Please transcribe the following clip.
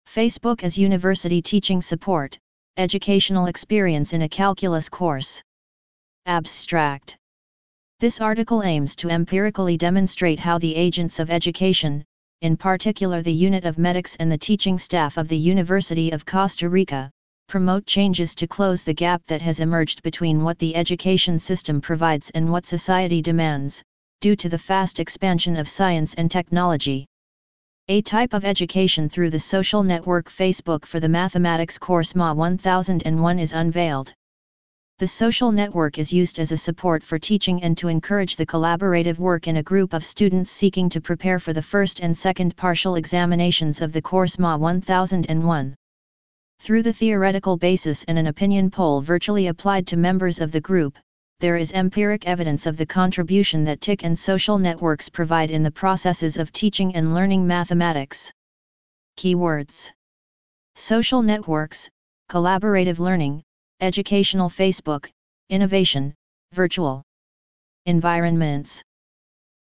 Facebook as university teaching support, educational experience in a calculus course. Abstract. This article aims to empirically demonstrate how the agents of education, in particular the unit of medics and the teaching staff of the University of Costa Rica, promote changes to close the gap that has emerged between what the education system provides and what society demands, due to the fast expansion of science and technology. A type of education through the social network Facebook for the mathematics course MA 1001 is unveiled. The social network is used as a support for teaching and to encourage the collaborative work in a group of students seeking to prepare for the first and second partial examinations of the course MA 1001. Through the theoretical basis and an opinion poll virtually applied to members of the group, there is empiric evidence of the contribution that TIC and social networks provide in the processes of teaching and learning mathematics. Keywords: social networks, collaborative learning, educational Facebook, innovation, virtual environments.